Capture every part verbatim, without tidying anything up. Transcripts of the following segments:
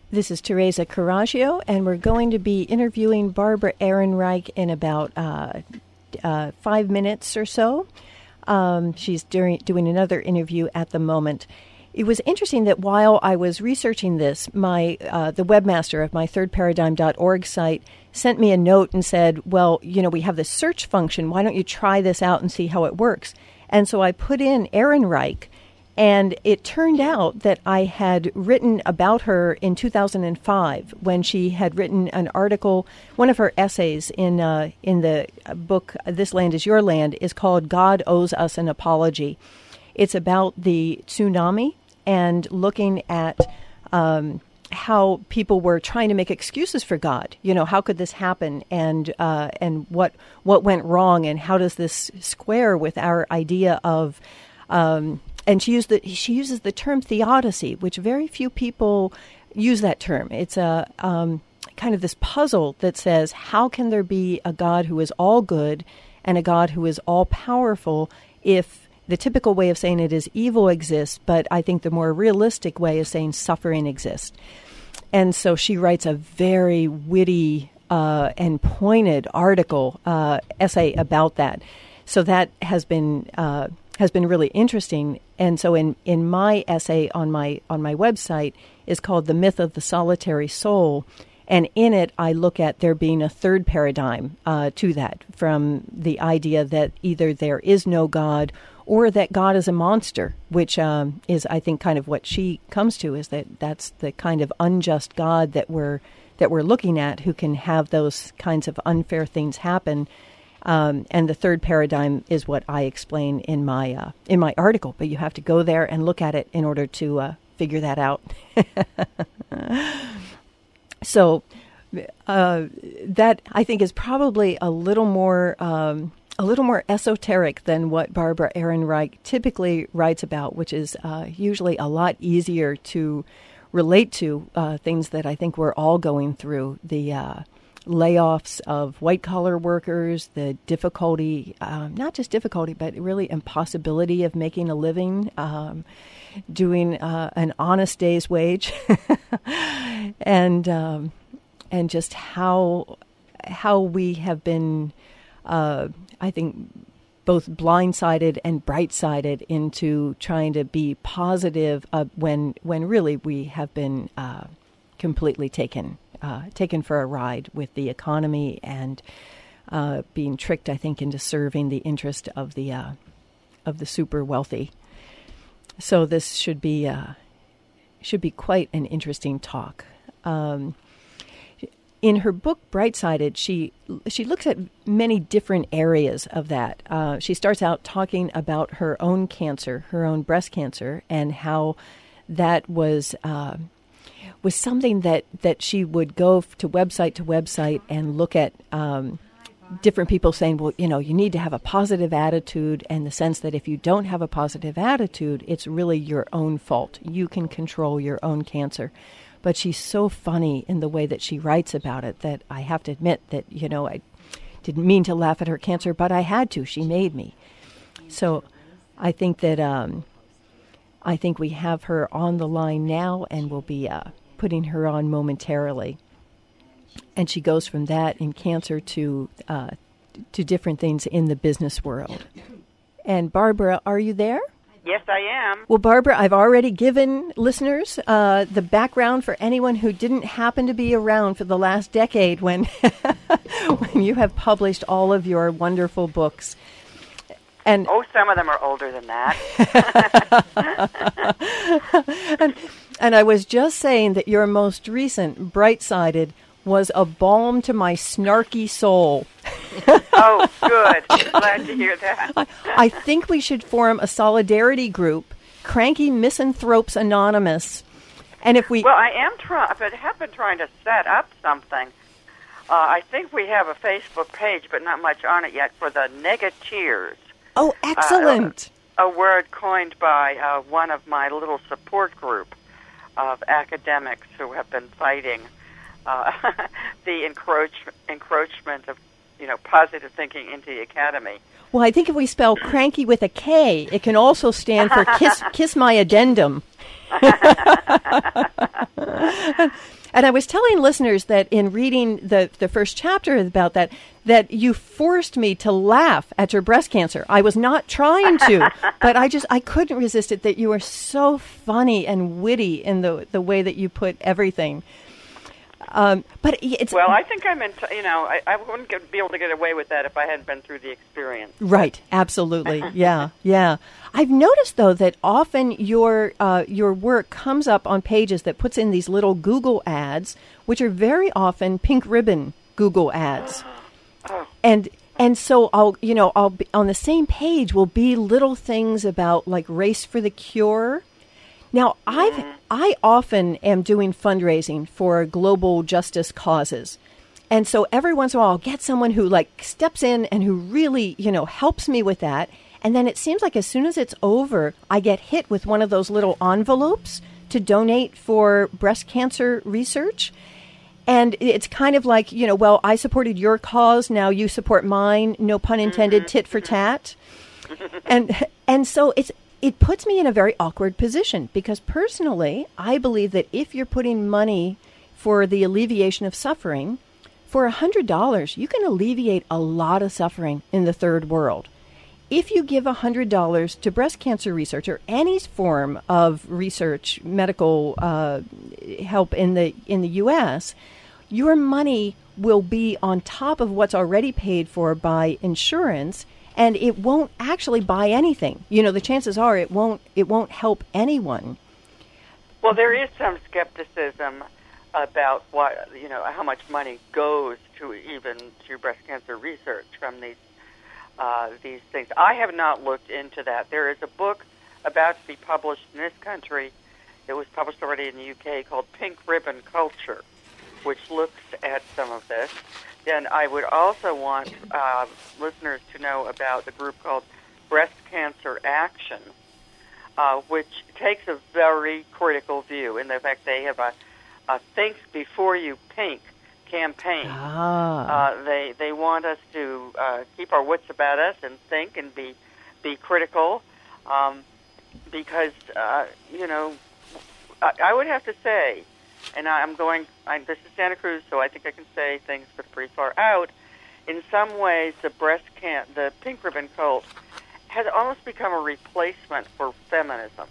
This is Teresa Coraggio, and we're going to be interviewing Barbara Ehrenreich in about uh, uh, five minutes or so. Um, she's during, doing another interview at the moment. It was interesting that while I was researching this, my uh, the webmaster of my third paradigm dot org site sent me a note and said, well, you know, we have this search function. Why don't you try this out and see how it works? And so I put in Ehrenreich, and it turned out that I had written about her in two thousand five when she had written an article. One of her essays in uh, in the book This Land Is Your Land is called God Owes Us an Apology. It's about the tsunami and looking at um, how people were trying to make excuses for God. You know, how could this happen, and uh, and what what went wrong, and how does this square with our idea of um, And she used the, she uses the term theodicy, which very few people use that term. It's a um, kind of this puzzle that says, how can there be a God who is all good and a God who is all powerful if the typical way of saying it is evil exists, but I think the more realistic way is saying suffering exists. And so she writes a very witty uh, and pointed article, uh, essay about that. So that has been uh, has been really interesting. And so in, in my essay on my on my website is called The Myth of the Solitary Soul. And in it, I look at there being a third paradigm uh, to that, from the idea that either there is no God or that God is a monster, which um, is, I think, kind of what she comes to, is that that's the kind of unjust God that we're that we're looking at, who can have those kinds of unfair things happen. Um, and the third paradigm is what I explain in my uh, in my article, but you have to go there and look at it in order to uh, figure that out. So uh, that, I think, is probably a little more um, a little more esoteric than what Barbara Ehrenreich typically writes about, which is uh, usually a lot easier to relate to, uh, things that I think we're all going through. The uh, layoffs of white-collar workers, the difficulty, um, not just difficulty, but really impossibility of making a living, um, doing uh, an honest day's wage, and um, and just how how we have been, uh, I think, both blindsided and bright-sided into trying to be positive uh, when when really we have been uh, completely taken uh, taken for a ride with the economy and uh, being tricked, I think, into serving the interest of the uh, of the super wealthy. So this should be uh, should be quite an interesting talk. Um, in her book Bright-Sided, she she looks at many different areas of that. Uh, she starts out talking about her own cancer, her own breast cancer, and how that was uh, was something that, that she would go to website to website and look at. Um, different people saying, well, you know, you need to have a positive attitude, and the sense that if you don't have a positive attitude, it's really your own fault. You can control your own cancer. But she's so funny in the way that she writes about it that I have to admit that, you know, I didn't mean to laugh at her cancer, but I had to. She made me. So I think that um, I think we have her on the line now, and we'll be uh, putting her on momentarily. And she goes from that in cancer to uh, to different things in the business world. And Barbara, are you there? Yes, I am. Well, Barbara, I've already given listeners uh, the background for anyone who didn't happen to be around for the last decade when when you have published all of your wonderful books. And oh, some of them are older than that. and, and I was just saying that your most recent, Bright-Sided, was a balm to my snarky soul. Oh, good. Glad to hear that. I, I think we should form a solidarity group, Cranky Misanthropes Anonymous. And if we... Well, I am trying, but I have been trying to set up something. Uh, I think we have a Facebook page, but not much on it yet, for the Negateers. Oh, excellent. Uh, a, a word coined by uh, one of my little support group of academics who have been fighting Uh, the encroach, encroachment of, you know, positive thinking into the academy. Well, I think if we spell cranky with a K, it can also stand for kiss, kiss my addendum. And I was telling listeners that in reading the, the first chapter about that, that you forced me to laugh at your breast cancer. I was not trying to, but I just, I couldn't resist it, that you were so funny and witty in the, the way that you put everything. Um, but it's well, I think I'm in. T- you know, I, I wouldn't get, be able to get away with that if I hadn't been through the experience. Right? Absolutely. Yeah, yeah. I've noticed though that often your uh, your work comes up on pages that puts in these little Google ads, which are very often pink ribbon Google ads, oh. and and so I'll you know I'll be, on the same page will be little things about like Race for the Cure. Now, I've, mm-hmm. I often am doing fundraising for global justice causes. And so every once in a while, I'll get someone who like steps in and who really, you know, helps me with that. And then it seems like as soon as it's over, I get hit with one of those little envelopes to donate for breast cancer research. And it's kind of like, you know, well, I supported your cause, now you support mine, no pun intended, mm-hmm. tit for tat. and and so it's It puts me in a very awkward position because personally, I believe that if you're putting money for the alleviation of suffering, for one hundred dollars, you can alleviate a lot of suffering in the third world. If you give one hundred dollars to breast cancer research or any form of research, medical uh, help in the in the U S, your money will be on top of what's already paid for by insurance. And it won't actually buy anything. You know, the chances are it won't it won't help anyone. Well, there is some skepticism about what, you know, how much money goes to even to breast cancer research from these uh, these things. I have not looked into that. There is a book about to be published in this country. It was published already in the U K called Pink Ribbon Culture, which looks at some of this. Then I would also want uh, listeners to know about the group called Breast Cancer Action, uh, which takes a very critical view. In the fact, they have a, a Think Before You Pink campaign. Ah. Uh, they they want us to uh, keep our wits about us and think and be be critical, um, because uh, you know I, I would have to say. And I'm going, I'm, this is Santa Cruz, so I think I can say things that are pretty far out. In some ways, the breast can the pink ribbon cult has almost become a replacement for feminism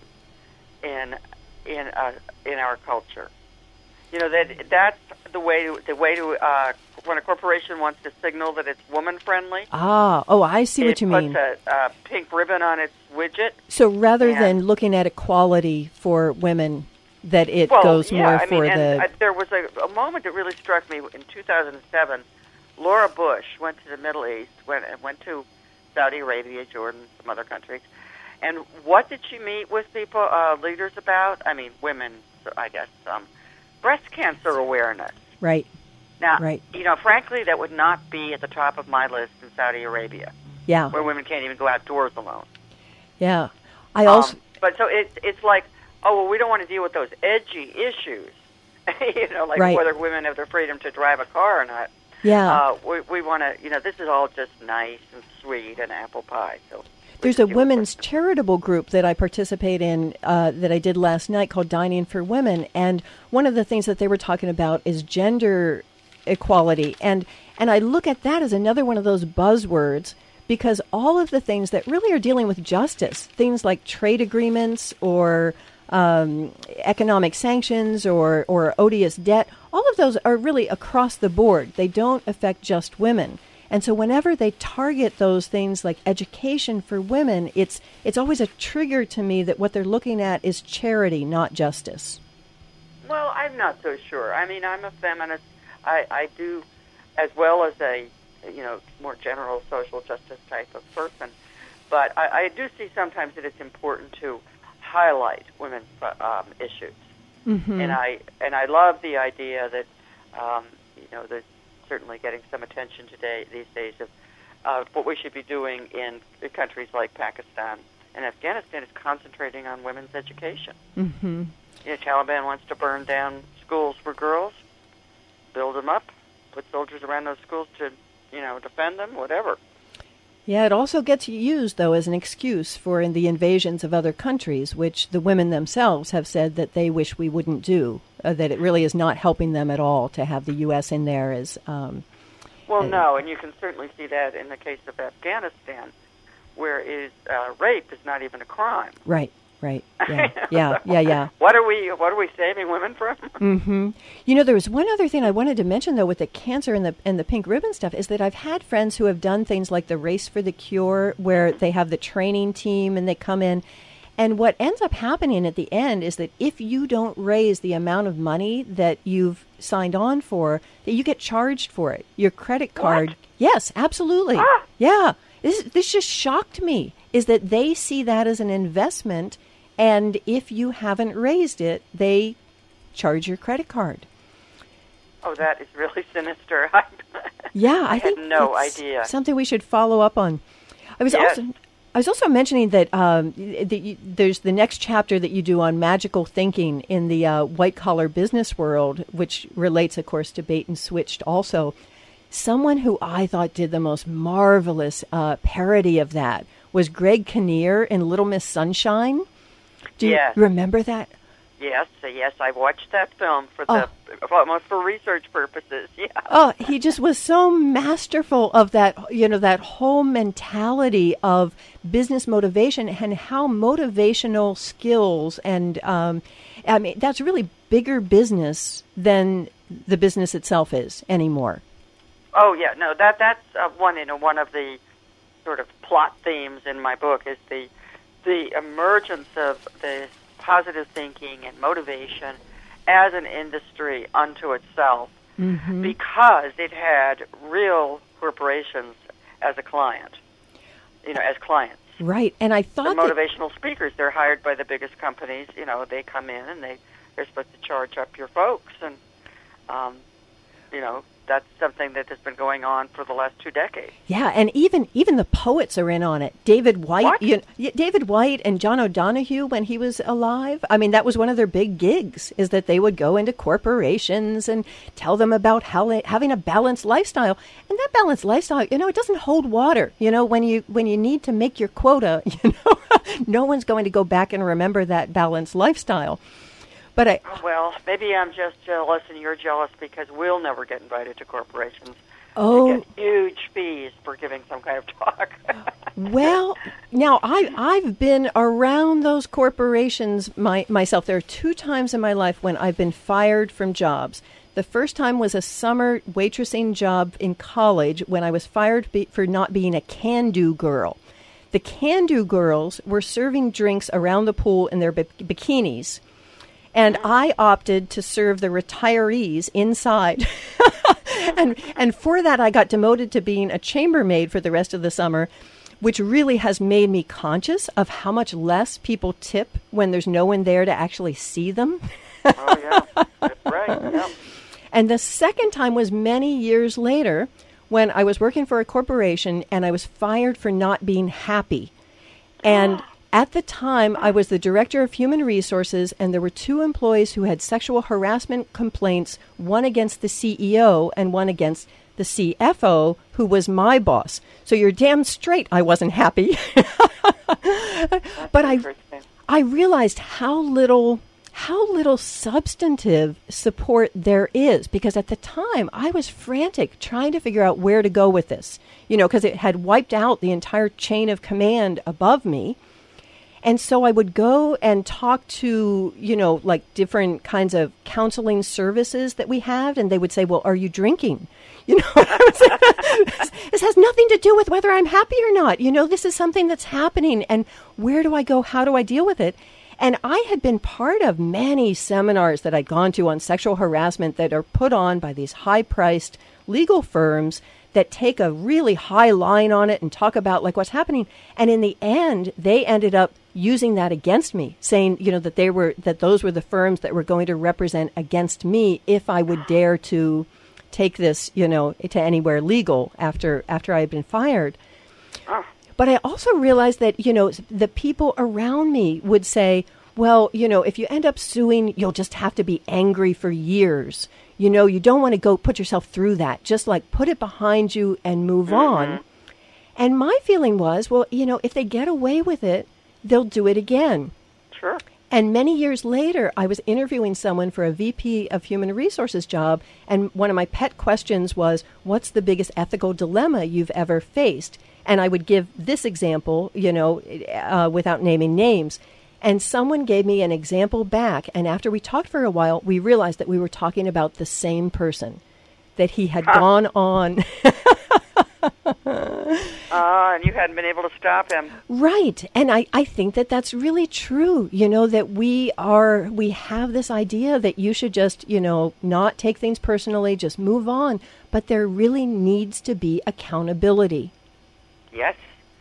in in uh, in our culture. You know, that that's the way to, the way to uh, when a corporation wants to signal that it's woman friendly. Ah, oh, I see what you mean. It puts a, a pink ribbon on its widget. So rather than looking at equality for women, that it well, goes yeah, more I mean, for and the... I, there was a, a moment that really struck me in two thousand seven. Laura Bush went to the Middle East, went, went to Saudi Arabia, Jordan, some other countries. And what did she meet with people, uh, leaders about? I mean, women, I guess, um, breast cancer awareness. Right. Now, right. you know, frankly, that would not be at the top of my list in Saudi Arabia. Yeah. Where women can't even go outdoors alone. Yeah. I also... Um, but so it's it's like, oh, well, we don't want to deal with those edgy issues, you know, like right. whether women have the freedom to drive a car or not. Yeah. Uh, we we want to, you know, this is all just nice and sweet and apple pie. So there's a women's charitable group that I participate in uh, that I did last night called Dining for Women, and one of the things that they were talking about is gender equality, and and I look at that as another one of those buzzwords. Because all of the things that really are dealing with justice, things like trade agreements or um, economic sanctions or, or odious debt, all of those are really across the board. They don't affect just women. And so whenever they target those things like education for women, it's it's always a trigger to me that what they're looking at is charity, not justice. Well, I'm not so sure. I mean, I'm a feminist. I, I do, as well as a you know, more general social justice type of person. But I, I do see sometimes that it's important to highlight women's um, issues. Mm-hmm. And I and I love the idea that, um, you know, there's certainly getting some attention today these days of uh, what we should be doing in countries like Pakistan and Afghanistan is concentrating on women's education. Mm-hmm. You know, Taliban wants to burn down schools for girls, build them up, put soldiers around those schools to you know, defend them, whatever. Yeah, it also gets used, though, as an excuse for in the invasions of other countries, which the women themselves have said that they wish we wouldn't do. uh, that it really is not helping them at all to have the U S in there as. Um, well, uh, no, and you can certainly see that in the case of Afghanistan, where is uh, rape is not even a crime. Right. Right. Yeah. Yeah. Yeah. Yeah. What are we? What are we saving women from? Mm-hmm. You know, there was one other thing I wanted to mention though with the cancer and the and the pink ribbon stuff is that I've had friends who have done things like the Race for the Cure, where they have the training team and they come in, and what ends up happening at the end is that if you don't raise the amount of money that you've signed on for, that you get charged for it. Your credit card. What? Yes, absolutely. Ah. Yeah. This this just shocked me. Is that they see that as an investment. And if you haven't raised it, they charge your credit card. Oh, that is really sinister. yeah, I, I think had no it's idea. Something we should follow up on. I was yes. also I was also mentioning that, um, that you, there's the next chapter that you do on magical thinking in the uh, white collar business world, which relates, of course, to Bait and Switched. Also, someone who I thought did the most marvelous uh, parody of that was Greg Kinnear in Little Miss Sunshine. Do you yes. remember that? Yes, yes, I watched that film for oh. the almost for research purposes. Yeah. Oh, he just was so masterful of that, you know, that whole mentality of business motivation and how motivational skills and um, I mean that's really bigger business than the business itself is anymore. Oh yeah, no, that that's uh, one you know one of the sort of plot themes in my book is the. the emergence of the positive thinking and motivation as an industry unto itself mm-hmm. because it had real corporations as a client, you know, as clients. Right, and I thought the motivational that... speakers, they're hired by the biggest companies, you know, they come in and they, they're supposed to charge up your folks and, um, you know, that's something that has been going on for the last two decades. Yeah, and even even the poets are in on it. David White, what? You know, David White and John O'Donohue when he was alive. I mean, that was one of their big gigs, is that they would go into corporations and tell them about how they, having a balanced lifestyle. And that balanced lifestyle, you know, it doesn't hold water. You know, when you when you need to make your quota, you know, no one's going to go back and remember that balanced lifestyle. But I, well, maybe I'm just jealous and you're jealous because we'll never get invited to corporations oh, to get huge fees for giving some kind of talk. Well, now I, I've been around those corporations my, myself. There are two times in my life when I've been fired from jobs. The first time was a summer waitressing job in college when I was fired be, for not being a can-do girl. The can-do girls were serving drinks around the pool in their b- bikinis. And I opted to serve the retirees inside. and and for that, I got demoted to being a chambermaid for the rest of the summer, which really has made me conscious of how much less people tip when there's no one there to actually see them. Oh, yeah. That's right. Yep. And the second time was many years later when I was working for a corporation and I was fired for not being happy. And at the time, I was the director of human resources, and there were two employees who had sexual harassment complaints, one against the C E O and one against the C F O, who was my boss. So you're damn straight I wasn't happy. But I, I realized how little, how little substantive support there is, because at the time I was frantic trying to figure out where to go with this, you know, because it had wiped out the entire chain of command above me. And so I would go and talk to, you know, like different kinds of counseling services that we have. And they would say, well, are you drinking? You know, this has nothing to do with whether I'm happy or not. You know, this is something that's happening. And where do I go? How do I deal with it? And I had been part of many seminars that I'd gone to on sexual harassment that are put on by these high-priced legal firms that take a really high line on it and talk about like what's happening. And in the end, they ended up using that against me, saying, you know, that they were, that those were the firms that were going to represent against me if I would dare to take this, you know, to anywhere legal after, after I had been fired. But I also realized that, you know, the people around me would say, well, you know, if you end up suing, you'll just have to be angry for years. You know, you don't want to go put yourself through that. Just like put it behind you and move mm-hmm. on. And my feeling was, well, you know, if they get away with it, they'll do it again. Sure. And many years later, I was interviewing someone for a V P of Human Resources job, and one of my pet questions was, what's the biggest ethical dilemma you've ever faced? And I would give this example, you know, uh, without naming names. And someone gave me an example back, and after we talked for a while, we realized that we were talking about the same person, that he had huh. gone on. Ah, uh, and you hadn't been able to stop him. Right. And I, I think that that's really true, you know, that we are, we have this idea that you should just, you know, not take things personally, just move on. But there really needs to be accountability. Yes.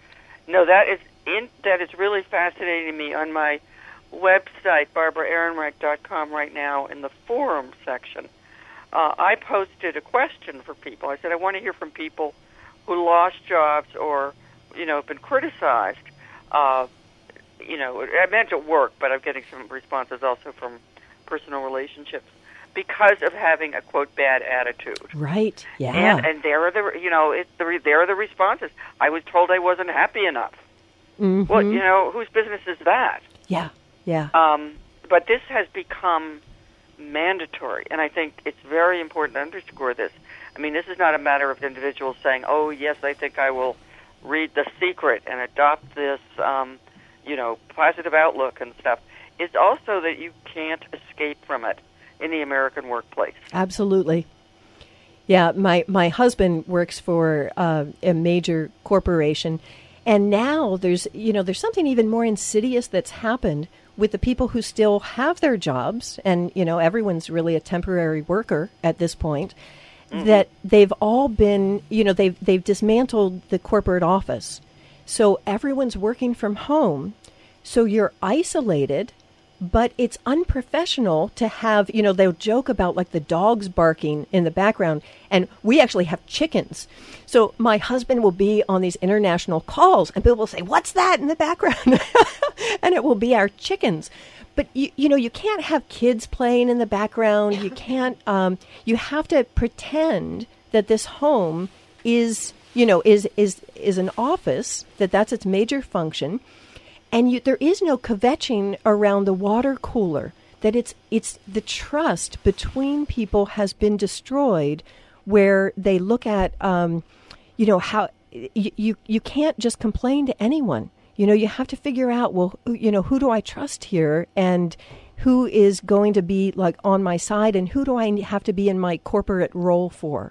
No, that is in, that is really fascinating to me. On my website, barbara ehrenreich dot com, right now, in the forum section, uh, I posted a question for people. I said, I want to hear from people who lost jobs or, you know, have been criticized. Uh, you know, I meant at work, but I'm getting some responses also from personal relationships because of having a, quote, bad attitude. Right, yeah. And, and there are the, you know, it, the, there are the responses. I was told I wasn't happy enough. Mm-hmm. Well, you know, whose business is that? Yeah, yeah. Um, but this has become mandatory, and I think it's very important to underscore this. I mean, this is not a matter of individuals saying, oh, yes, I think I will read The Secret and adopt this, um, you know, positive outlook and stuff. It's also that you can't escape from it in the American workplace. Absolutely. Yeah, my, my husband works for uh, a major corporation, and now there's, you know, there's something even more insidious that's happened with the people who still have their jobs, and, you know, everyone's really a temporary worker at this point. Mm-hmm. That they've all been, you know, they've they've dismantled the corporate office. So everyone's working from home. So you're isolated, but it's unprofessional to have, you know, they'll joke about like the dogs barking in the background. And we actually have chickens. So my husband will be on these international calls and people will say, what's that in the background? And it will be our chickens. But, you, you know, you can't have kids playing in the background. You can't, um, you have to pretend that this home is, you know, is, is, is an office, that that's its major function. And you, there is no kvetching around the water cooler, that it's, it's the trust between people has been destroyed where they look at, um, you know, how you, you, you can't just complain to anyone. You know, you have to figure out, well, you know, who do I trust here and who is going to be like on my side and who do I have to be in my corporate role for?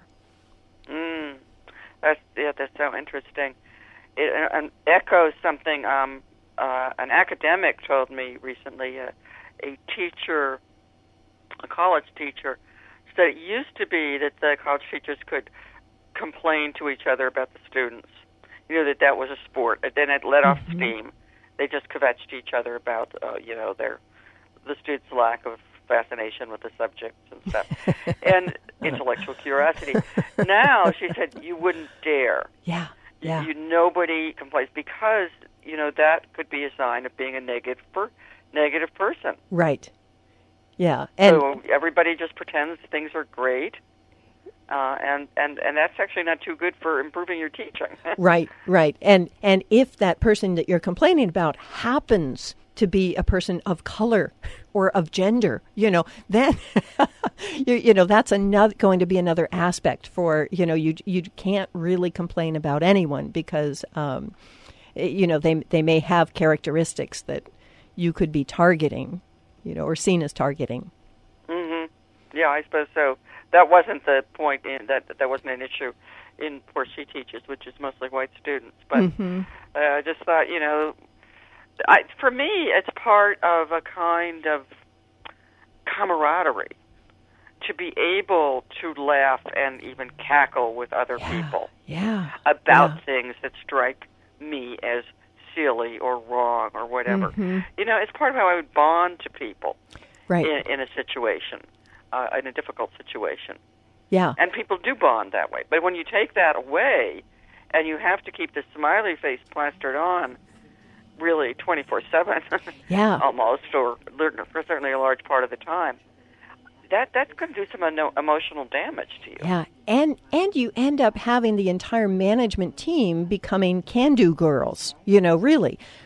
Mm, that's, yeah, that's so interesting. It uh, echoes something um, uh, an academic told me recently, uh, a teacher, a college teacher, said it used to be that the college teachers could complain to each other about the students. You know, that that was a sport. And then it let off mm-hmm. steam. They just kvetched each other about, uh, you know, their the students' lack of fascination with the subjects and stuff, and intellectual curiosity. Now, she said, you wouldn't dare. Yeah, yeah. You, you, nobody complains because, you know, that could be a sign of being a negative, per, negative person. Right. Yeah. And so everybody just pretends things are great. Uh, and, and, and that's actually not too good for improving your teaching. Right, right. And and if that person that you're complaining about happens to be a person of color or of gender, you know, then, you, you know, that's another going to be another aspect for, you know, you you can't really complain about anyone because, um, you know, they they may have characteristics that you could be targeting, you know, or seen as targeting. Mm-hmm. Yeah, I suppose so. That wasn't the point. In, that that wasn't an issue in where she teaches, which is mostly white students. But mm-hmm. uh, I just thought, you know, I, for me, it's part of a kind of camaraderie to be able to laugh and even cackle with other yeah. people yeah. about yeah. things that strike me as silly or wrong or whatever. Mm-hmm. You know, it's part of how I would bond to people right. in, in a situation. Uh, in a difficult situation. Yeah. And people do bond that way. But when you take that away and you have to keep the smiley face plastered on really twenty-four seven, yeah. almost, or certainly a large part of the time, that that's going to do some eno- emotional damage to you. Yeah. And and you end up having the entire management team becoming can-do girls, you know, really,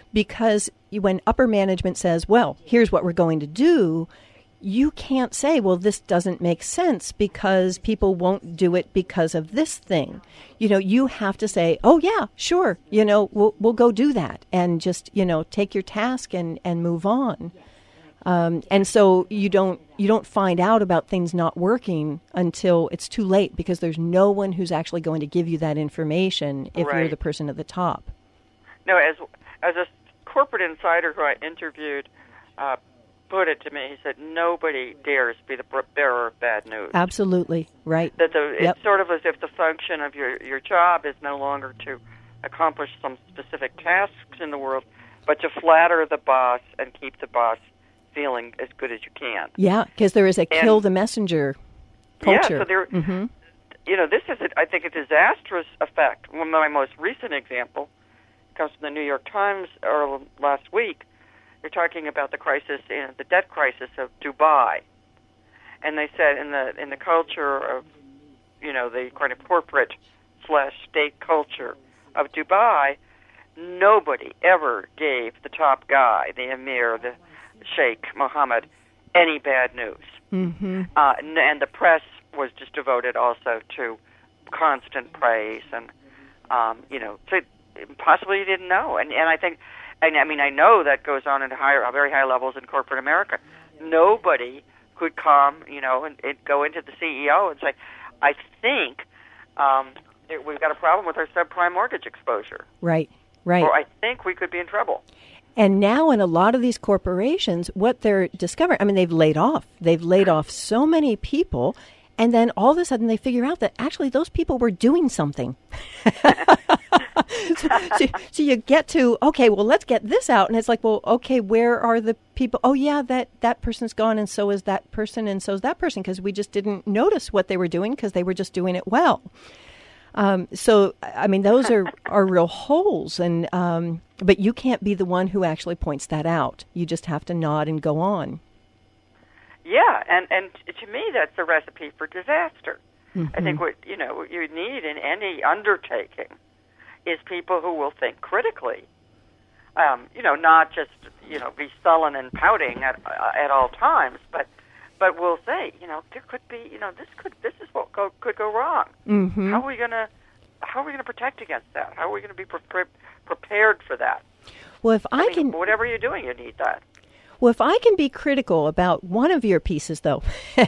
because when upper management says, well, here's what we're going to do, you can't say, well, this doesn't make sense because people won't do it because of this thing. You know, you have to say, oh, yeah, sure, you know, we'll, we'll go do that and just, you know, take your task and, and move on. Um, and so you don't you don't find out about things not working until it's too late because there's no one who's actually going to give you that information if right. you're the person at the top. No, as as a corporate insider who I interviewed uh, put it to me, he said, nobody dares be the bearer of bad news. Absolutely, right. That the, yep. It's sort of as if the function of your, your job is no longer to accomplish some specific tasks in the world, but to flatter the boss and keep the boss feeling as good as you can. Yeah, because there is a and, kill the messenger culture. Yeah, so there, mm-hmm. you know, this is, a, I think, a disastrous effect. One of my most recent example comes from the New York Times early last week. They're talking about the crisis, in the debt crisis of Dubai, and they said in the in the culture of, you know, the kind of corporate slash state culture of Dubai, nobody ever gave the top guy, the emir, the Sheikh Mohammed, any bad news, mm-hmm. uh, and the press was just devoted also to constant praise, and um, you know, so possibly you didn't know, and and I think. And I mean, I know that goes on at higher, very high levels in corporate America. Nobody could come, you know, and, and go into the C E O and say, "I think um, it, we've got a problem with our subprime mortgage exposure." Right, right. Or I think we could be in trouble. And now, in a lot of these corporations, what they're discovering, I mean, they've laid off. They've laid off so many people, and then all of a sudden they figure out that actually those people were doing something. so, so, so you get to, okay, well, let's get this out. And it's like, well, okay, where are the people? Oh, yeah, that, that person's gone, and so is that person, and so is that person, because we just didn't notice what they were doing because they were just doing it well. Um, so, I mean, those are, are real holes. And um, but you can't be the one who actually points that out. You just have to nod and go on. Yeah, and, and to me, that's a recipe for disaster. Mm-hmm. I think what, you know, what you need in any undertaking is people who will think critically. Um, you know, not just, you know, be sullen and pouting at uh, at all times, but but will say, you know, there could be, you know, this could this is what go, could go wrong. Mm-hmm. How are we gonna how are we gonna protect against that? How are we gonna be pre- pre- prepared for that? Well, if I, I mean, can, whatever you're doing, you need that. Well, if I can be critical about one of your pieces, though.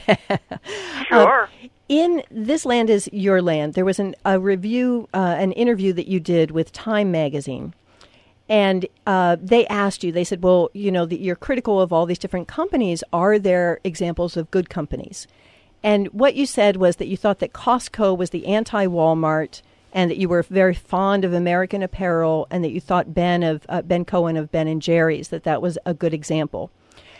Sure. Uh, in This Land Is Your Land, there was an, a review, uh, an interview that you did with Time Magazine. And uh, they asked you, they said, well, you know, that you're critical of all these different companies. Are there examples of good companies? And what you said was that you thought that Costco was the anti-Walmart, and that you were very fond of American Apparel, and that you thought Ben of uh, Ben Cohen of Ben and Jerry's, that that was a good example.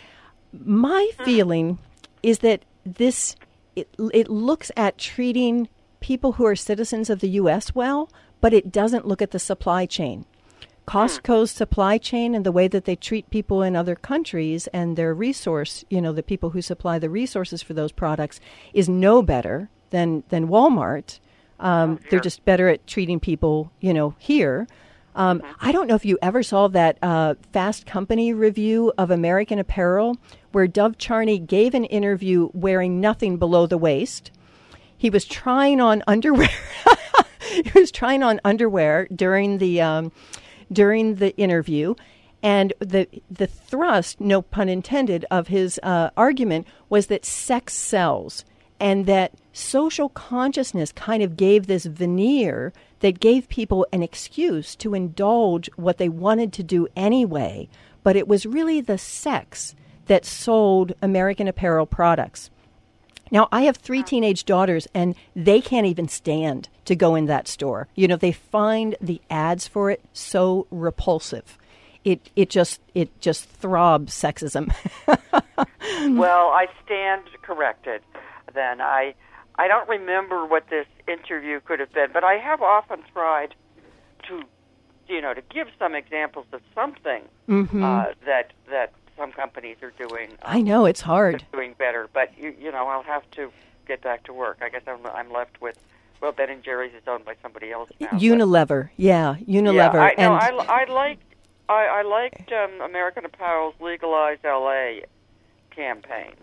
My feeling is that this it, it looks at treating people who are citizens of the U S well, but it doesn't look at the supply chain. Costco's supply chain and the way that they treat people in other countries and their resource, you know, the people who supply the resources for those products is no better than, than Walmart. Um, oh, they're just better at treating people, you know, here. Um, mm-hmm. I don't know if you ever saw that uh, Fast Company review of American Apparel where Dov Charney gave an interview wearing nothing below the waist. He was trying on underwear. He was trying on underwear during the um, during the interview, and the the thrust, no pun intended, of his uh, argument was that sex sells, and that social consciousness kind of gave this veneer that gave people an excuse to indulge what they wanted to do anyway, but it was really the sex that sold American Apparel products. Now, I have three teenage daughters, and they can't even stand to go in that store. You know, they find the ads for it so repulsive. It it just it just throbs sexism. Well, I stand corrected. Then I I don't remember what this interview could have been, but I have often tried to, you know, to give some examples of something mm-hmm. uh, that that. Some companies are doing. Um, I know it's hard. Doing better, but you, you know, I'll have to get back to work. I guess I'm, I'm left with. Well, Ben and Jerry's is owned by somebody else now. Unilever, yeah, Unilever. Yeah, I, and no, I, I like I, I liked um, American Apparel's Legalize L A campaign.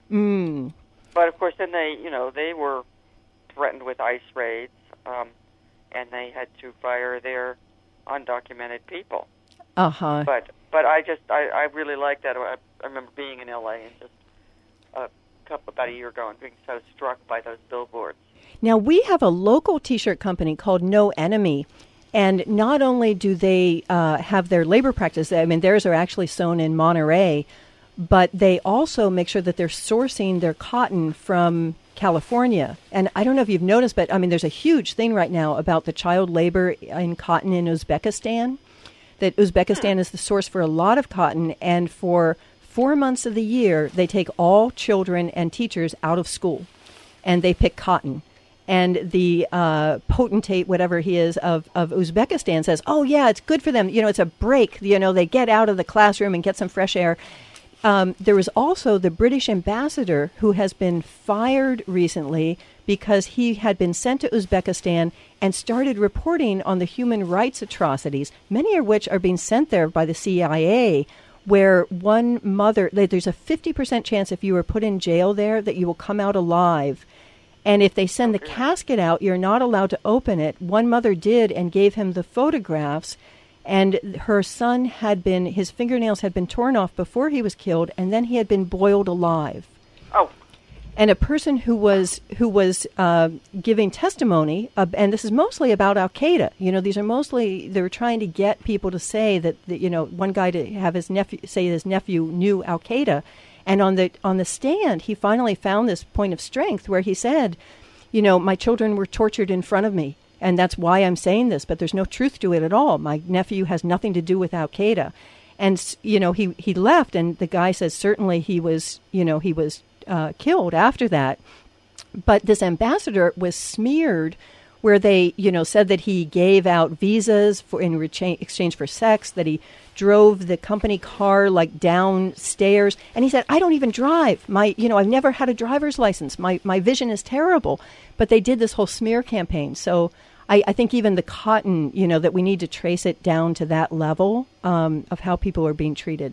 Mm. But, of course, then they, you know, they were threatened with ICE raids, um, and they had to fire their undocumented people. Uh-huh. But but I just, I, I really liked that. I, I remember being in L A and just a couple, about a year ago, and being so struck by those billboards. Now, we have a local T-shirt company called No Enemy, and not only do they uh, have their labor practice, I mean, theirs are actually sewn in Monterey, but they also make sure that they're sourcing their cotton from California. And I don't know if you've noticed, but I mean, there's a huge thing right now about the child labor in cotton in Uzbekistan, that Uzbekistan is the source for a lot of cotton, and for four months of the year, they take all children and teachers out of school, and they pick cotton. And the uh, potentate, whatever he is, of, of Uzbekistan says, oh, yeah, it's good for them. You know, it's a break. You know, they get out of the classroom and get some fresh air. Um, there was also the British ambassador who has been fired recently because he had been sent to Uzbekistan and started reporting on the human rights atrocities, many of which are being sent there by the C I A, where one mother, there's a fifty percent chance if you were put in jail there that you will come out alive. And if they send the casket out, you're not allowed to open it. One mother did and gave him the photographs. And her son had been, his fingernails had been torn off before he was killed, and then he had been boiled alive. Oh. And a person who was who was uh, giving testimony, uh, and this is mostly about Al-Qaeda. You know, these are mostly, they were trying to get people to say that, that, you know, one guy to have his nephew, say his nephew knew Al-Qaeda. And on the on the stand, he finally found this point of strength where he said, you know, my children were tortured in front of me. And that's why I'm saying this, but there's no truth to it at all. My nephew has nothing to do with Al-Qaeda. And, you know, he, he left, and the guy says certainly he was, you know, he was uh, killed after that. But this ambassador was smeared where they, you know, said that he gave out visas for in recha- exchange for sex, that he drove the company car like downstairs. And he said, I don't even drive. My, you know, I've never had a driver's license. My, my vision is terrible. But they did this whole smear campaign. So I, I think even the cotton, you know, that we need to trace it down to that level um, of how people are being treated.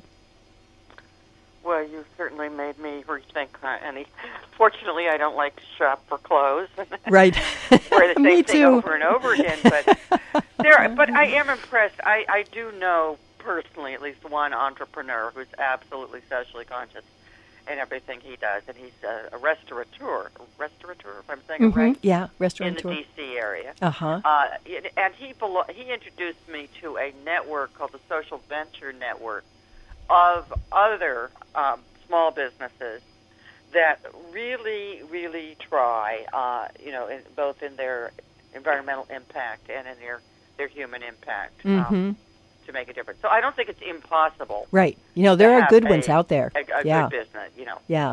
Well, you certainly made me rethink that. And fortunately, I don't like to shop for clothes. Right. Where the Me same thing too. over and over again. But there, but I am impressed. I, I do know personally at least one entrepreneur who's absolutely socially conscious in everything he does, and he's a, a restaurateur. A restaurateur, if I'm saying Mm-hmm. it right. Yeah, restaurateur. In the D C area. Uh-huh. Uh, and he belo- he introduced me to a network called the Social Venture Network of other um, small businesses that really, really try, uh, you know, in, both in their environmental impact and in their, their human impact Mm-hmm. um, to make a difference. So I don't think it's impossible. Right. You know, there to are have good a, ones out there. A, a yeah. good business, you know. Yeah.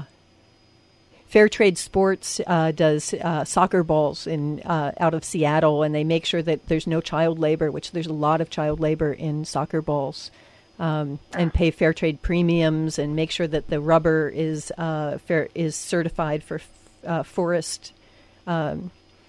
Fair Trade Sports uh, does uh, soccer balls in uh, out of Seattle, and they make sure that there's no child labor, which there's a lot of child labor in soccer balls, um, and pay fair trade premiums and make sure that the rubber is uh, fair is certified for uh, forest, um,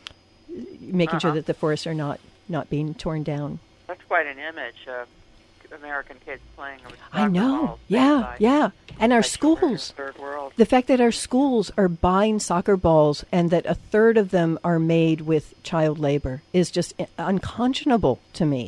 making uh-huh. sure that the forests are not, not being torn down. That's quite an image of American kids playing with soccer I know. balls. Yeah, by, yeah. And our by children in the schools. Third world. The fact that our schools are buying soccer balls and that a third of them are made with child labor is just unconscionable to me.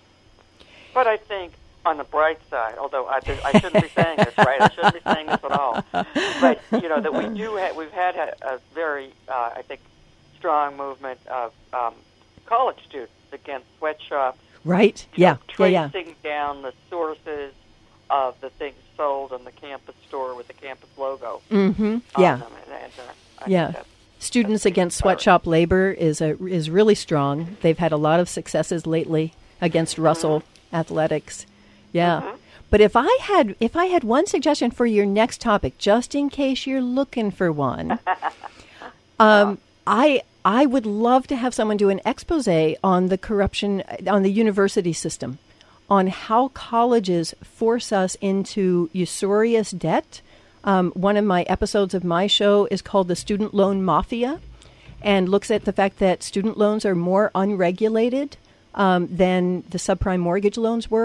But I think on the bright side, although I, I shouldn't be saying this, right? I shouldn't be saying this at all. But, you know, that we do have, we've had a, a very, uh, I think, strong movement of um, college students against sweatshops. Right? You Yeah. know, tracing yeah, yeah. down the sources of the things sold in the campus store with the campus logo. Mm-hmm. on Yeah. them. And, and, uh, I Yeah. think that's, Students that's Against inspiring. Sweatshop Labor is a, is really strong. They've had a lot of successes lately against Russell Mm-hmm. Athletics. Yeah. Mm-hmm. But if I had if I had one suggestion for your next topic, just in case you're looking for one, um, I I would love to have someone do an expose on the corruption on the university system, on how colleges force us into usurious debt. Um, one of my episodes of my show is called The Student Loan Mafia, and looks at the fact that student loans are more unregulated um, than the subprime mortgage loans were.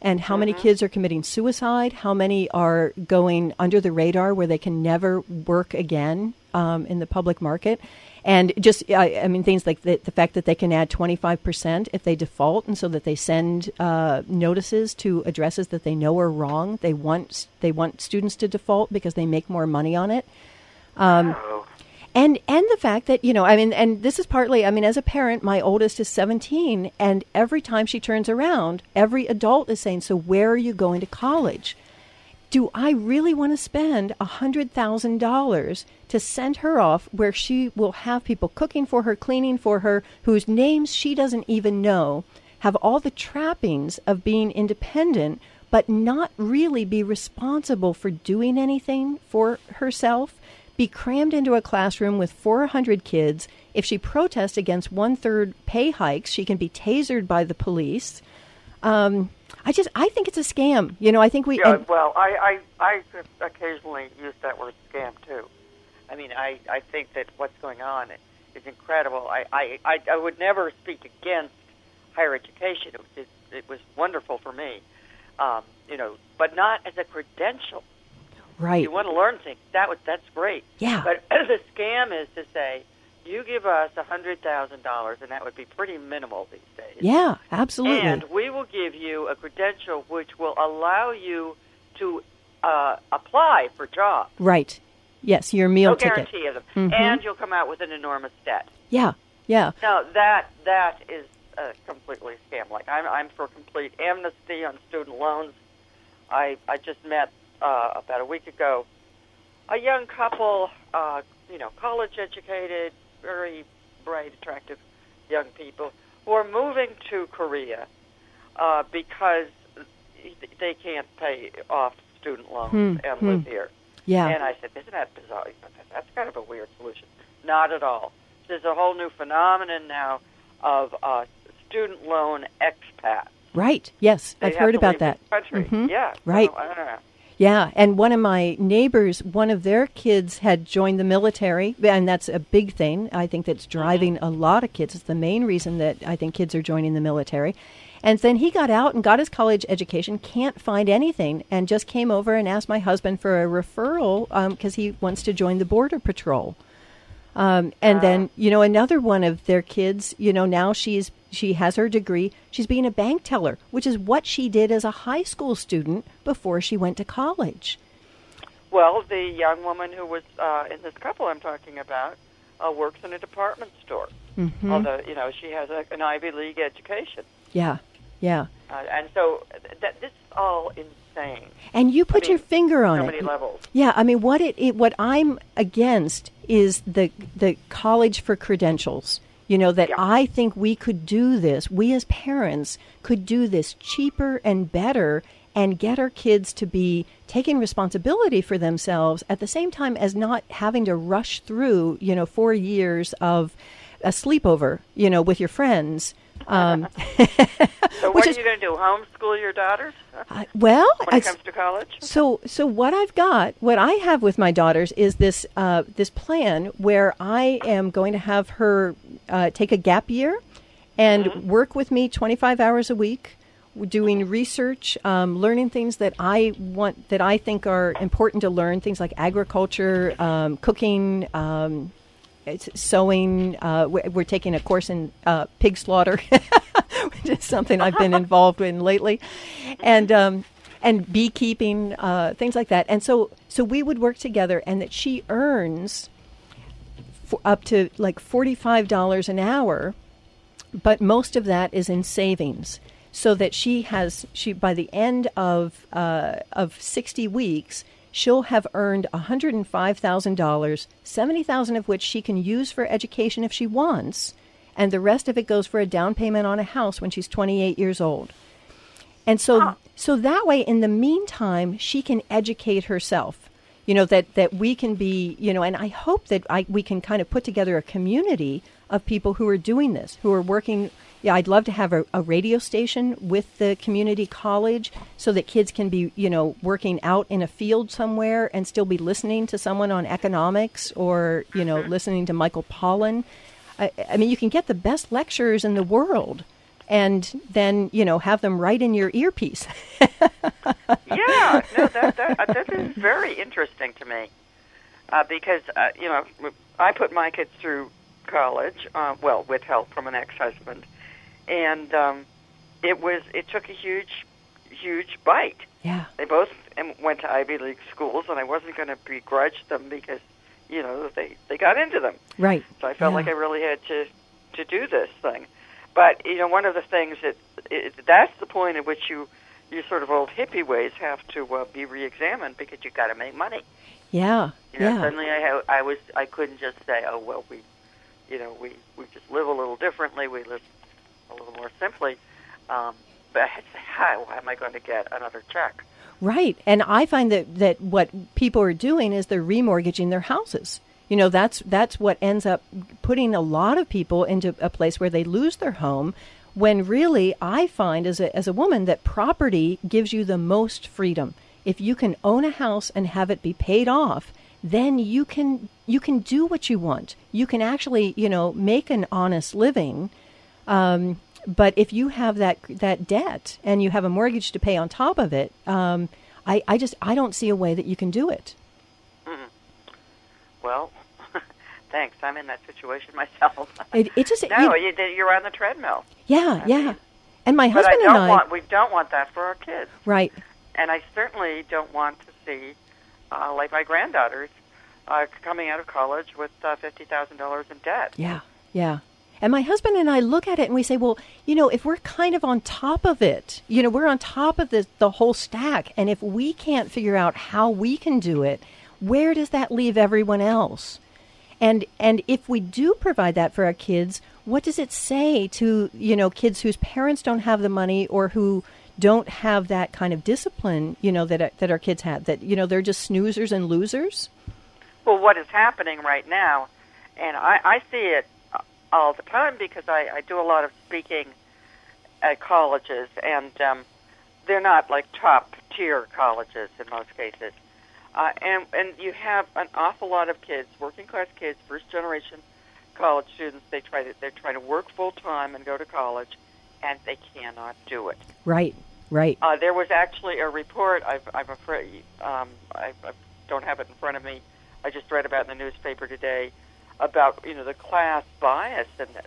and how mm-hmm. many kids are committing suicide, how many are going under the radar where they can never work again um, in the public market. And just, I, I mean, things like the, the fact that they can add twenty-five percent if they default, and so that they send uh, notices to addresses that they know are wrong. They want they want students to default because they make more money on it. Um, oh. And and the fact that, you know, I mean, and this is partly, I mean, as a parent, my oldest is seventeen, and every time she turns around, every adult is saying, so where are you going to college? Do I really want to spend one hundred thousand dollars to send her off where she will have people cooking for her, cleaning for her, whose names she doesn't even know, have all the trappings of being independent, but not really be responsible for doing anything for herself? Be crammed into a classroom with four hundred kids. If she protests against one-third pay hikes, she can be tasered by the police. Um, I just, I think it's a scam. You know, I think we... Yeah, and, well, I, I, I occasionally use that word scam, too. I mean, I, I think that what's going on is incredible. I, I, I, I would never speak against higher education. It was, just, it was wonderful for me, um, you know, but not as a credential. Right. You want to learn things. That was, that's great. Yeah. But the scam is to say, you give us one hundred thousand dollars, and that would be pretty minimal these days. Yeah, absolutely. And we will give you a credential which will allow you to uh, apply for jobs. Right. Yes, your meal no ticket. No guarantee of them. Mm-hmm. And you'll come out with an enormous debt. Yeah, yeah. Now, that that is uh, completely a scam. Like, I'm, I'm for complete amnesty on student loans. I, I just met, uh, about a week ago, a young couple, uh, you know, college-educated, very bright, attractive young people who are moving to Korea uh, because they can't pay off student loans hmm. and hmm. live here. Yeah. And I said, isn't that bizarre? That's kind of a weird solution. Not at all. There's a whole new phenomenon now of uh, student loan expats. Right. Yes, They I've have heard to about leave that. the country. Mm-hmm. Yeah. Right. I don't, I don't know. Yeah, and one of my neighbors, one of their kids had joined the military, and that's a big thing. I think that's driving a lot of kids. It's the main reason that I think kids are joining the military. And then he got out and got his college education, can't find anything, and just came over and asked my husband for a referral because um, he wants to join the Border Patrol. Um, and uh, then, you know, another one of their kids, you know, now she's she has her degree. She's being a bank teller, which is what she did as a high school student before she went to college. Well, the young woman who was uh, in this couple I'm talking about uh, works in a department store. Mm-hmm. Although, you know, she has a, an Ivy League education. Yeah, yeah. Uh, and so th- this is all insane. And you put I mean, your finger on so it. many levels. Yeah, I mean, what it, it what I'm against is the the college for credentials. You know, that yeah. I think we could do this. We as parents could do this cheaper and better and get our kids to be taking responsibility for themselves at the same time as not having to rush through, you know, four years of a sleepover, you know, with your friends. Um, so what are you going to do, homeschool your daughters uh, well, when it comes to college? So so what I've got, what I have with my daughters is this uh, this plan where I am going to have her uh, take a gap year and mm-hmm. work with me twenty-five hours a week, doing research, um, learning things that I want, that I think are important to learn, things like agriculture, um, cooking, um It's sewing. Uh, we're taking a course in uh, pig slaughter, which is something I've been involved in lately, and um, and beekeeping, uh, things like that. And so, so we would work together, and that she earns for up to like forty-five dollars an hour, but most of that is in savings, so that she has she by the end of uh, of sixty weeks. She'll have earned one hundred five thousand dollars, seventy thousand dollars of which she can use for education if she wants, and the rest of it goes for a down payment on a house when she's twenty-eight years old. And so huh. so that way, in the meantime, she can educate herself, you know, that, that we can be, you know, and I hope that I, we can kind of put together a community of people who are doing this, who are working. Yeah, I'd love to have a, a radio station with the community college so that kids can be, you know, working out in a field somewhere and still be listening to someone on economics or, you know, listening to Michael Pollan. I, I mean, you can get the best lecturers in the world and then, you know, have them right in your earpiece. Yeah, no, that, that, uh, that is very interesting to me uh, because, uh, you know, I put my kids through college, uh, well, with help from an ex-husband, and um, it was, it took a huge, huge bite. Yeah. They both went to Ivy League schools, and I wasn't going to begrudge them because, you know, they, they got into them. Right. So I felt yeah. like I really had to, to do this thing. But, you know, one of the things that, it, that's the point at which you, your sort of old hippie ways have to uh, be re-examined because you've got to make money. Yeah, You know, yeah. suddenly I, ha- I was, I couldn't just say, oh, well, we, you know, we, we just live a little differently, we live a little more simply. Um, but I had to say, how am I going to get another check? Right. And I find that, that what people are doing is they're remortgaging their houses. You know, that's that's what ends up putting a lot of people into a place where they lose their home, when really I find as a as a woman that property gives you the most freedom. If you can own a house and have it be paid off, then you can you can do what you want. You can actually, you know, make an honest living. Um, but if you have that that debt and you have a mortgage to pay on top of it, um, I, I just I don't see a way that you can do it. Mm-hmm. Well, thanks. I'm in that situation myself. It, it just no, you, you, you're on the treadmill. Yeah, I yeah. mean, and my but husband I don't and I want, we don't want that for our kids. Right. And I certainly don't want to see, uh, like my granddaughters, uh, coming out of college with uh, fifty thousand dollars in debt. Yeah, yeah. And my husband and I look at it and we say, well, you know, if we're kind of on top of it, you know, we're on top of the, the whole stack. And if we can't figure out how we can do it, where does that leave everyone else? And and if we do provide that for our kids, what does it say to, you know, kids whose parents don't have the money or who don't have that kind of discipline, you know, that that our kids had, that, you know, they're just snoozers and losers? Well, what is happening right now, and I, I see it all the time because I, I do a lot of speaking at colleges, and um, they're not like top-tier colleges in most cases. Uh, and, and you have an awful lot of kids, working-class kids, first-generation college students. They try to, they're trying to work full-time and go to college, and they cannot do it. Right, right. Uh, there was actually a report, I've, I'm afraid, um, I, I don't have it in front of me, I just read about in the newspaper today, about, you know, the class bias in this.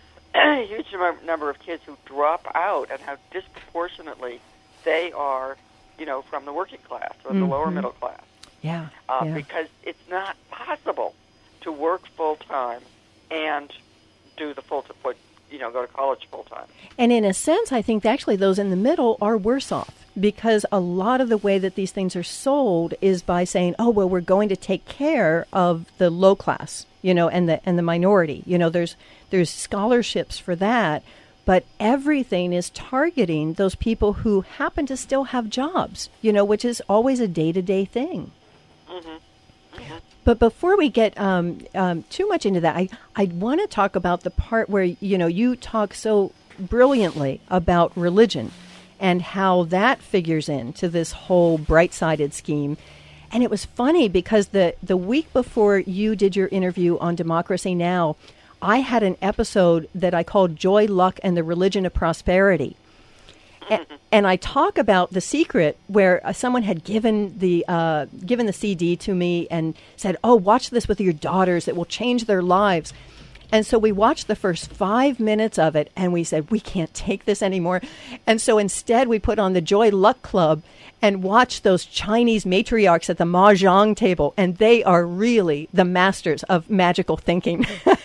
A huge number of kids who drop out and how disproportionately they are, you know, from the working class or mm-hmm. the lower middle class. Yeah, uh, yeah. Because it's not possible to work full-time and do the full, what, you know, go to college full-time. And in a sense, I think actually those in the middle are worse off, because a lot of the way that these things are sold is by saying, oh, well, we're going to take care of the low class, you know, and the and the minority. You know, there's there's scholarships for that, but everything is targeting those people who happen to still have jobs, you know, which is always a day-to-day thing. Mm-hmm. Mm-hmm. But before we get um, um, too much into that, I, I want to talk about the part where, you know, you talk so brilliantly about religion and how that figures into this whole bright-sided scheme. And it was funny because the, the week before you did your interview on Democracy Now!, I had an episode that I called Joy, Luck, and the Religion of Prosperity. And, and I talk about The Secret, where uh, someone had given the uh, given the C D to me and said, oh, watch this with your daughters. It will change their lives. And so we watched the first five minutes of it, and we said, we can't take this anymore. And so instead we put on the Joy Luck Club and watched those Chinese matriarchs at the mahjong table, and they are really the masters of magical thinking.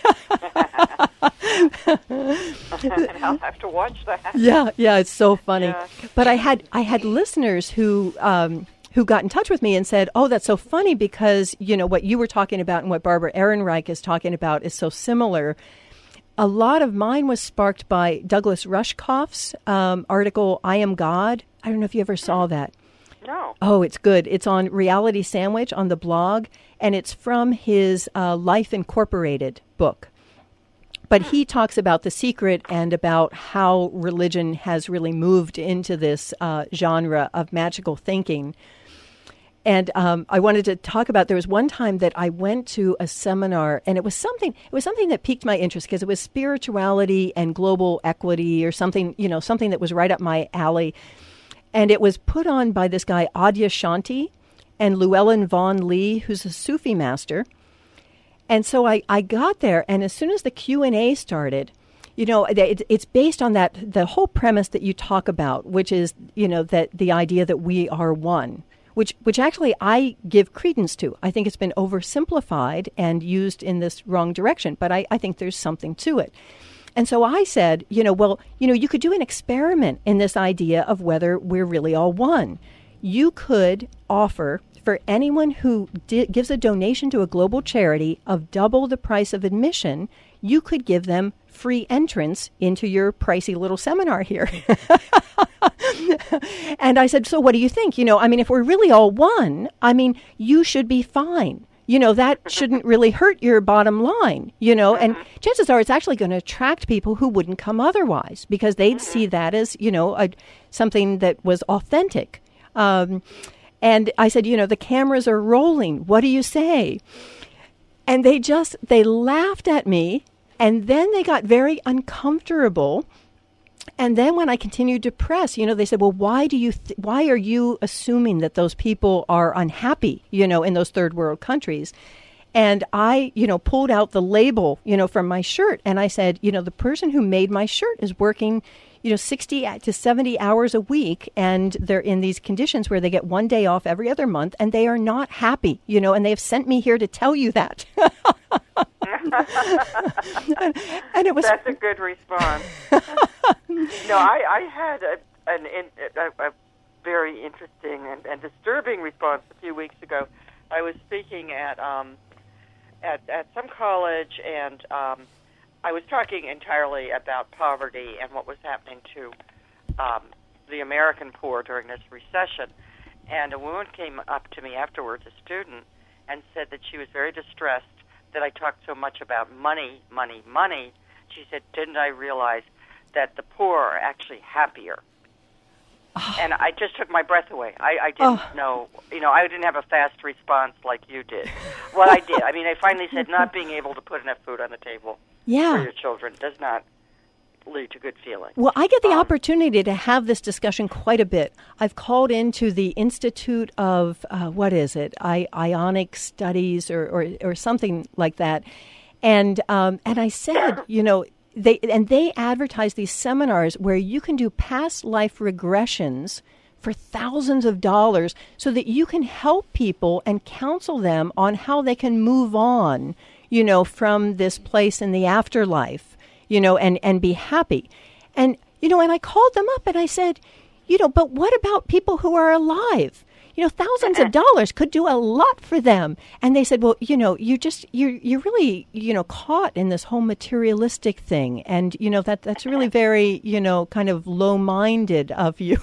I'll have to watch that. Yeah, yeah, it's so funny. Yeah. But I had I had listeners who um, who got in touch with me and said, "Oh, that's so funny because you know what you were talking about and what Barbara Ehrenreich is talking about is so similar." A lot of mine was sparked by Douglas Rushkoff's um, article, "I Am God." I don't know if you ever saw that. No. Oh, it's good. It's on Reality Sandwich on the blog, and it's from his uh, Life Incorporated book. But he talks about The Secret and about how religion has really moved into this uh, genre of magical thinking. And um, I wanted to talk about, there was one time that I went to a seminar, and it was something, it was something that piqued my interest because it was spirituality and global equity or something, you know, something that was right up my alley. And it was put on by this guy, Adyashanti, and Llewellyn Vaughan Lee, who's a Sufi master. And so I, I got there, and as soon as the Q and A started, you know, it, it's based on that, the whole premise that you talk about, which is, you know, that the idea that we are one, which which actually I give credence to. I think it's been oversimplified and used in this wrong direction, but I, I think there's something to it. And so I said, you know, well, you know, you could do an experiment in this idea of whether we're really all one. You could offer for anyone who di- gives a donation to a global charity of double the price of admission, you could give them free entrance into your pricey little seminar here. And I said, so what do you think? You know, I mean, if we're really all one, I mean, you should be fine. You know, that shouldn't really hurt your bottom line, you know, and chances are it's actually going to attract people who wouldn't come otherwise because they'd see that as, you know, a, something that was authentic. Um, and I said, you know, the cameras are rolling. What do you say? And they just, they laughed at me, and then they got very uncomfortable. And then when I continued to press, you know, they said, well, why do you, th- why are you assuming that those people are unhappy, you know, in those third world countries? And I, you know, pulled out the label, you know, from my shirt. And I said, you know, the person who made my shirt is working, you know, sixty to seventy hours a week. And they're in these conditions where they get one day off every other month. And they are not happy, you know, and they have sent me here to tell you that. and, and it was That's a good response. No, I, I had a, an, a, a very interesting and, and disturbing response a few weeks ago. I was speaking at um, at, at some college, and um, I was talking entirely about poverty and what was happening to um, the American poor during this recession. And a woman came up to me afterwards, a student, and said that she was very distressed that I talked so much about money, money, money. She said, didn't I realize that the poor are actually happier? Oh. And I just took my breath away. I, I didn't oh. know, you know, I didn't have a fast response like you did. Well, I did. I mean, I finally said not being able to put enough food on the table yeah. for your children does not lead to good feeling. Well, I get the um, opportunity to have this discussion quite a bit. I've called into the Institute of, uh, what is it, I, Ionic Studies or, or, or something like that. And um, and I said, you know, they and they advertise these seminars where you can do past life regressions for thousands of dollars so that you can help people and counsel them on how they can move on, you know, from this place in the afterlife, you know, and, and be happy. And, you know, and I called them up and I said, you know, but what about people who are alive? You know, thousands of dollars could do a lot for them. And they said, well, you know, you just, you're, you're really, you know, caught in this whole materialistic thing. And, you know, that that's really very, you know, kind of low-minded of you.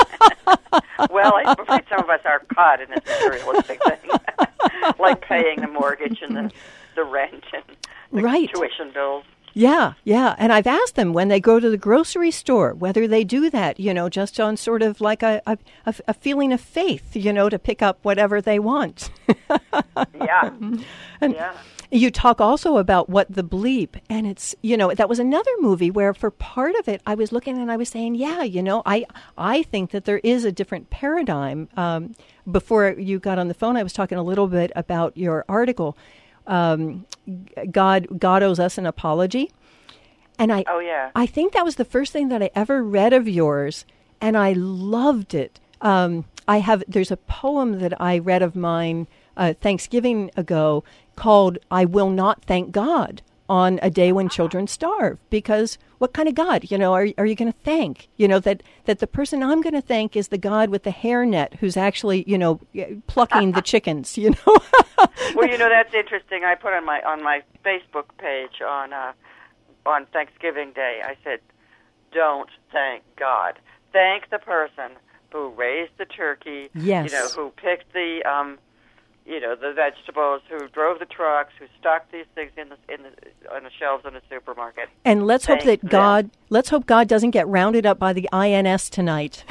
Well, I'm afraid some of us are caught in this materialistic thing, like paying the mortgage and the, the rent and the right. tuition bills. Yeah, yeah. And I've asked them when they go to the grocery store, whether they do that, you know, just on sort of like a, a, a feeling of faith, you know, to pick up whatever they want. Yeah. And yeah. You talk also about What the Bleep. And it's, you know, that was another movie where for part of it, I was looking and I was saying, yeah, you know, I, I think that there is a different paradigm. Um, before you got on the phone, I was talking a little bit about your article. Um, God, God owes us an apology. And I, oh, yeah. I think that was the first thing that I ever read of yours, and I loved it. Um, I have, there's a poem that I read of mine uh, Thanksgiving ago called I Will Not Thank God on a Day When Children Starve, because what kind of God, you know, are, are you going to thank? You know, that, that the person I'm going to thank is the God with the hairnet who's actually, you know, plucking the chickens, you know. Well, you know, that's interesting. I put on my on my Facebook page on uh, on Thanksgiving Day, I said, don't thank God. Thank the person who raised the turkey, yes. you know, who picked the um, you know, the vegetables, who drove the trucks, who stocked these things in the, in the, on the shelves in the supermarket. And let's hope that God, let's hope God doesn't get rounded up by the I N S tonight.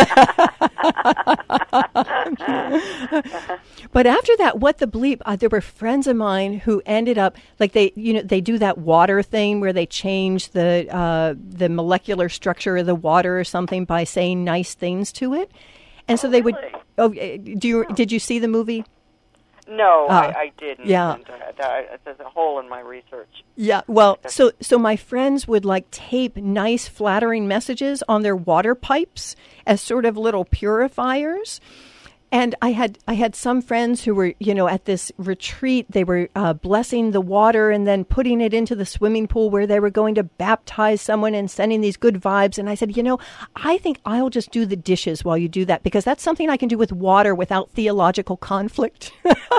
But after that, what the bleep? Uh, there were friends of mine who ended up like they, you know, they do that water thing where they change the uh, the molecular structure of the water or something by saying nice things to it, and so oh, they really? would. Oh, do you Oh. did you see the movie? No, uh, I, I didn't. Yeah, and, uh, there's a hole in my research. Yeah, well, so so my friends would like tape nice, flattering messages on their water pipes as sort of little purifiers. And I had I had some friends who were, you know, at this retreat, they were uh, blessing the water and then putting it into the swimming pool where they were going to baptize someone and sending these good vibes. And I said, you know, I think I'll just do the dishes while you do that, because that's something I can do with water without theological conflict.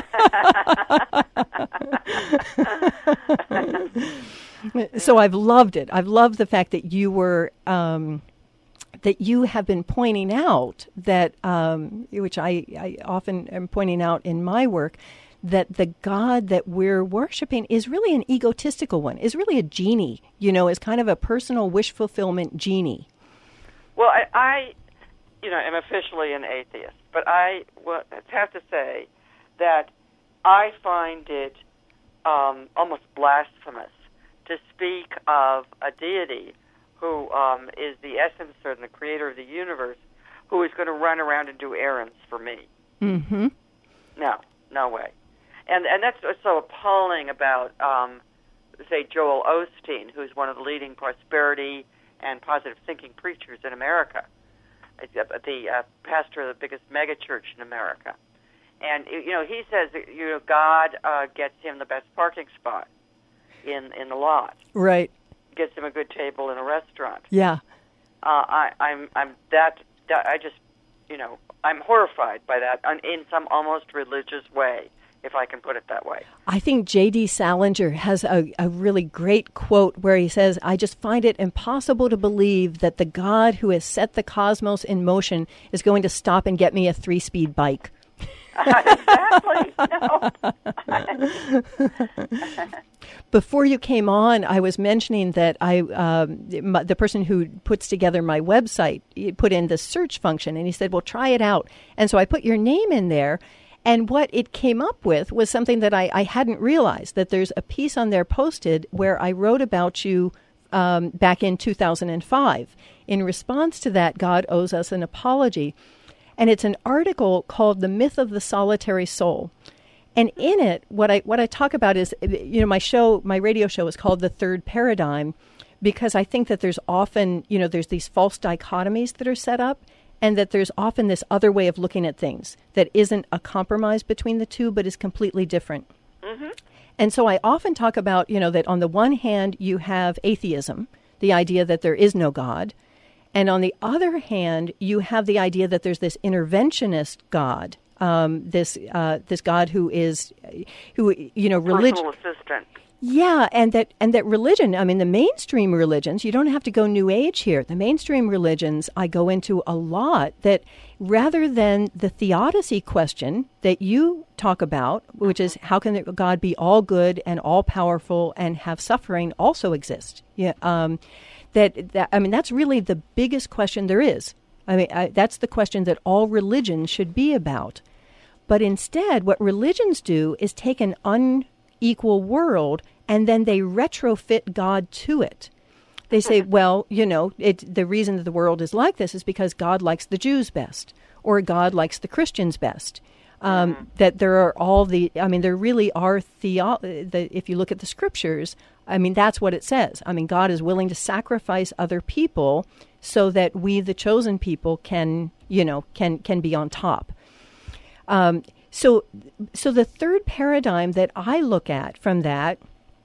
So I've loved it. I've loved the fact that you were... Um, that you have been pointing out that, um, which I, I often am pointing out in my work, that the God that we're worshiping is really an egotistical one, is really a genie, you know, is kind of a personal wish fulfillment genie. Well, I, I you know, am officially an atheist, but I well, have to say that I find it um, almost blasphemous to speak of a deity who um, is the essence or the creator of the universe, who is going to run around and do errands for me. Mm-hmm. No, no way. And and that's what's so appalling about, um, say, Joel Osteen, who's one of the leading prosperity and positive thinking preachers in America, the uh, pastor of the biggest megachurch in America. And, you know, he says that, you know, God uh, gets him the best parking spot in, in the lot. Right. Gets him a good table in a restaurant. Yeah. Uh, I, I'm, I'm that, that. I just, you know, I'm horrified by that in some almost religious way, if I can put it that way. I think J D Salinger has a, a really great quote where he says, "I just find it impossible to believe that the God who has set the cosmos in motion is going to stop and get me a three-speed bike." Exactly. No. Before you came on, I was mentioning that I, um, my, the person who puts together my website, he put in the search function, and he said, well, try it out. And so I put your name in there, and what it came up with was something that I, I hadn't realized, that there's a piece on there posted where I wrote about you um, back in two thousand five. In response to that, God owes us an apology. And it's an article called "The Myth of the Solitary Soul." And in it, what I what I talk about is, you know, my show, my radio show is called The Third Paradigm, because I think that there's often, you know, there's these false dichotomies that are set up, and that there's often this other way of looking at things that isn't a compromise between the two, but is completely different. Mm-hmm. And so I often talk about, you know, that on the one hand, you have atheism, the idea that there is no God. And on the other hand, you have the idea that there's this interventionist God, um, this uh, this God who is, who you know, religion. Personal assistant. Yeah, and that and that religion. I mean, the mainstream religions. You don't have to go New Age here. The mainstream religions I go into a lot. That rather than the theodicy question that you talk about, which is how can God be all good and all powerful and have suffering also exist? Yeah. Um, That, that I mean, that's really the biggest question there is. I mean, I, that's the question that all religions should be about. But instead, what religions do is take an unequal world and then they retrofit God to it. They say, well, you know, it, the reason that the world is like this is because God likes the Jews best, or God likes the Christians best. Um, mm-hmm. That there are all the, I mean, there really are, theo- the, if you look at the scriptures, I mean, that's what it says. I mean, God is willing to sacrifice other people so that we, the chosen people, can, you know, can can be on top. Um, so, so the third paradigm that I look at from that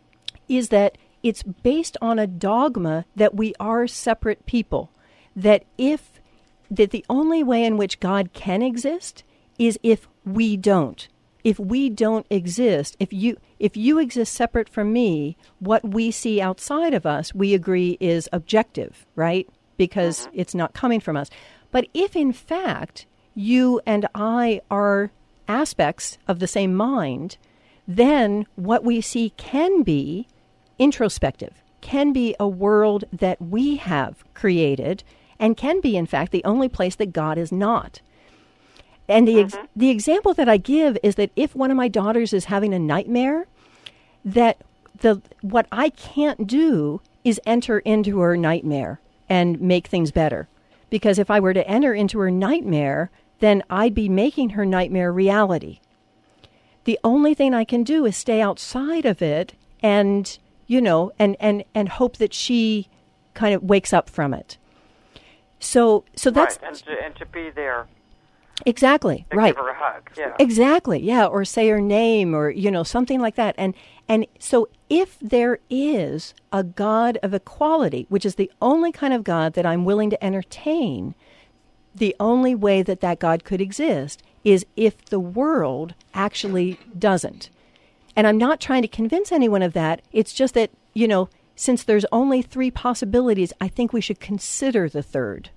is that it's based on a dogma that we are separate people. That if that the only way in which God can exist is if we don't. If we don't exist, if you if you exist separate from me, what we see outside of us, we agree is objective, right? Because mm-hmm. it's not coming from us. But if in fact you and I are aspects of the same mind, then what we see can be introspective, can be a world that we have created, and can be, in fact, the only place that God is not. And the ex- mm-hmm. the example that I give is that if one of my daughters is having a nightmare, that the what I can't do is enter into her nightmare and make things better. Because if I were to enter into her nightmare, then I'd be making her nightmare reality. The only thing I can do is stay outside of it and, you know, and, and, and hope that she kind of wakes up from it. So so that's... Right, and to, and to be there. Exactly, to right. Give her a hug, yeah. Exactly, yeah, or say her name or, you know, something like that. And and so if there is a God of equality, which is the only kind of God that I'm willing to entertain, the only way that that God could exist is if the world actually doesn't. And I'm not trying to convince anyone of that. It's just that, you know, since there's only three possibilities, I think we should consider the third.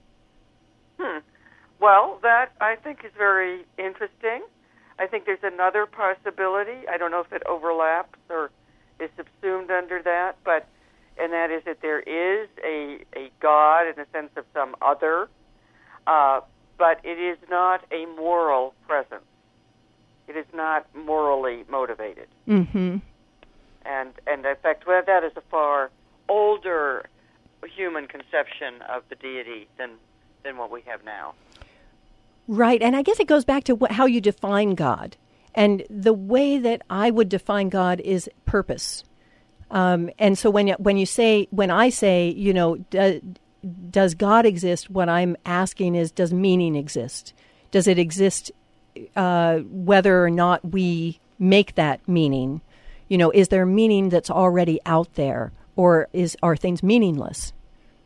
Hmm. Well, that I think is very interesting. I think there's another possibility. I don't know if it overlaps or is subsumed under that, but and that is that there is a, a God in the sense of some other, uh, but it is not a moral presence. It is not morally motivated. Mm-hmm. And, and in fact, well, that is a far older human conception of the deity than than what we have now. Right, and I guess it goes back to what, how you define God. And the way that I would define God is purpose. Um, and so when you, when you say, when I say, you know, do, does God exist, what I'm asking is, does meaning exist? Does it exist uh, whether or not we make that meaning? You know, is there meaning that's already out there, or is are things meaningless?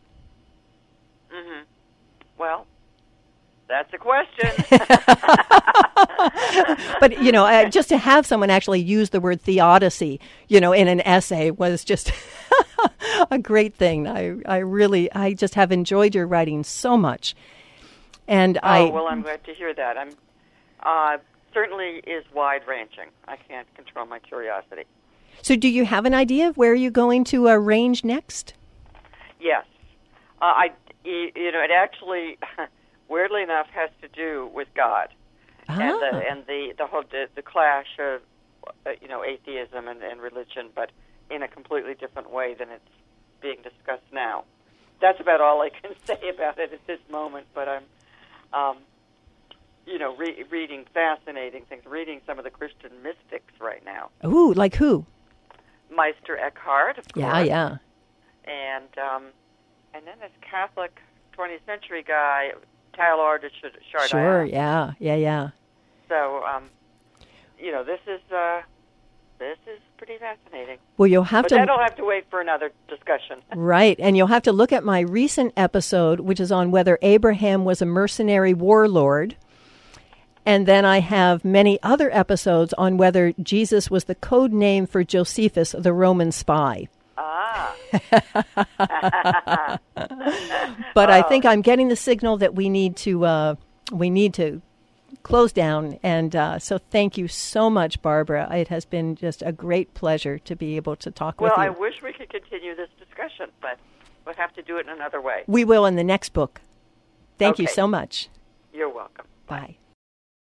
Mm-hmm. Well, that's a question. But, you know, uh, just to have someone actually use the word theodicy, you know, in an essay was just a great thing. I, I really, I just have enjoyed your writing so much. And oh, I... well, I'm glad to hear that. I'm uh, certainly is wide-ranging. I can't control my curiosity. So do you have an idea of where you're going to uh, range next? Yes. Uh, I, you know, it actually... weirdly enough, has to do with God ah. and the and the the whole the, the clash of uh, you know atheism and, and religion, but in a completely different way than it's being discussed now. That's about all I can say about it at this moment. But I'm, um, you know, re- reading fascinating things. Reading some of the Christian mystics right now. Ooh, like who? Meister Eckhart, of course. Yeah, yeah. And um, and then this Catholic twentieth century guy. Teilhard de Chardin. Sure, yeah, yeah, yeah. So, um, you know, this is uh, this is pretty fascinating. Well, you'll have but to. That'll have to wait for another discussion. Right, and you'll have to look at my recent episode, which is on whether Abraham was a mercenary warlord, and then I have many other episodes on whether Jesus was the code name for Josephus, the Roman spy. Ah. But I think I'm getting the signal that we need to uh, we need to close down. And uh, so thank you so much, Barbara. It has been just a great pleasure to be able to talk well, with you. Well, I wish we could continue this discussion, but we'll have to do it in another way. We will in the next book. Thank okay. you so much. You're welcome. Bye.